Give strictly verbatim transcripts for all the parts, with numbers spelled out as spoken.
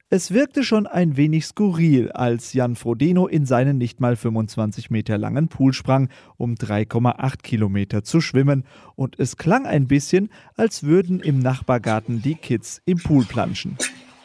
Es wirkte schon ein wenig skurril, als Jan Frodeno in seinen nicht mal fünfundzwanzig Meter langen Pool sprang, um drei Komma acht Kilometer zu schwimmen. Und es klang ein bisschen, als würden im Nachbargarten die Kids im Pool planschen.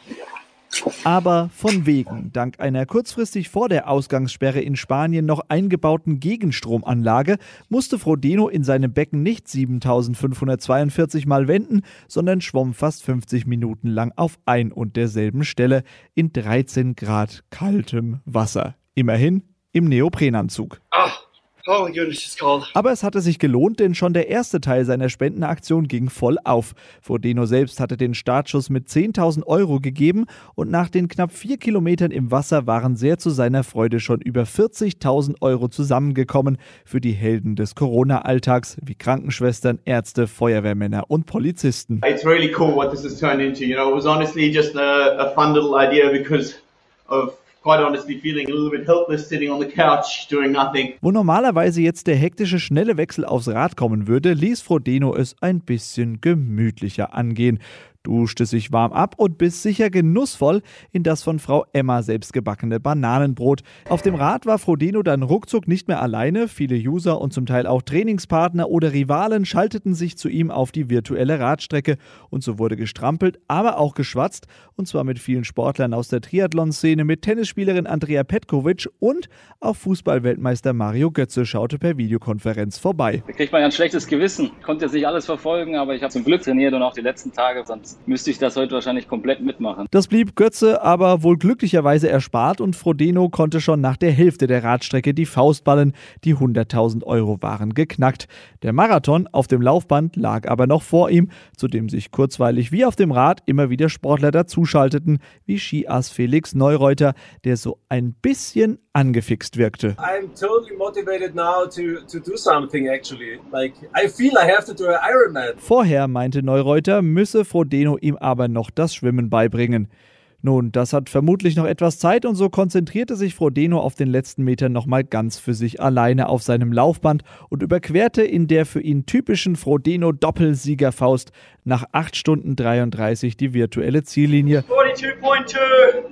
Aber von wegen, dank einer kurzfristig vor der Ausgangssperre in Spanien noch eingebauten Gegenstromanlage, musste Frodeno in seinem Becken nicht siebentausendfünfhundertzweiundvierzig Mal wenden, sondern schwamm fast fünfzig Minuten lang auf ein und derselben Stelle in dreizehn Grad kaltem Wasser. Immerhin im Neoprenanzug. Ach. Oh my goodness, it's cold. Aber es hatte sich gelohnt, denn schon der erste Teil seiner Spendenaktion ging voll auf. Frodeno selbst hatte den Startschuss mit zehntausend Euro gegeben und nach den knapp vier Kilometern im Wasser waren sehr zu seiner Freude schon über vierzigtausend Euro zusammengekommen für die Helden des Corona-Alltags wie Krankenschwestern, Ärzte, Feuerwehrmänner und Polizisten. It's really cool what this has turned into. You know, it was honestly just a, a fun little idea because of quite honestly feeling a little bit helpless sitting on the couch doing nothing. Wo normalerweise jetzt der hektische, schnelle Wechsel aufs Rad kommen würde, ließ Frodeno es ein bisschen gemütlicher angehen, duschte sich warm ab und biss sicher genussvoll in das von Frau Emma selbstgebackene Bananenbrot. Auf dem Rad war Frodeno dann ruckzuck nicht mehr alleine. Viele User und zum Teil auch Trainingspartner oder Rivalen schalteten sich zu ihm auf die virtuelle Radstrecke und so wurde gestrampelt, aber auch geschwatzt und zwar mit vielen Sportlern aus der Triathlon-Szene, mit Tennisspielerin Andrea Petkovic und auch Fußballweltmeister Mario Götze schaute per Videokonferenz vorbei. Da kriegt man ja ein schlechtes Gewissen. Ich konnte jetzt nicht alles verfolgen, aber ich habe zum Glück trainiert und auch die letzten Tage, sonst müsste ich das heute wahrscheinlich komplett mitmachen. Das blieb Götze aber wohl glücklicherweise erspart und Frodeno konnte schon nach der Hälfte der Radstrecke die Faust ballen. Die hunderttausend Euro waren geknackt. Der Marathon auf dem Laufband lag aber noch vor ihm, zu dem sich kurzweilig wie auf dem Rad immer wieder Sportler dazuschalteten, wie Skiass Felix Neureuter, der so ein bisschen angefixt wirkte. I'm totally motivated now to to do something actually. Like I feel I have to do an Ironman. Vorher, meinte Neureuter, müsse Frodeno ihm aber noch das Schwimmen beibringen. Nun, das hat vermutlich noch etwas Zeit und so konzentrierte sich Frodeno auf den letzten Metern nochmal ganz für sich alleine auf seinem Laufband und überquerte in der für ihn typischen Frodeno-Doppelsiegerfaust nach acht Stunden dreiunddreißig die virtuelle Ziellinie. forty-two point two.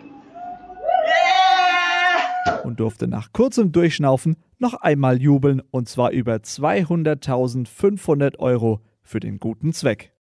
Und durfte nach kurzem Durchschnaufen noch einmal jubeln und zwar über zweihunderttausendfünfhundert Euro für den guten Zweck.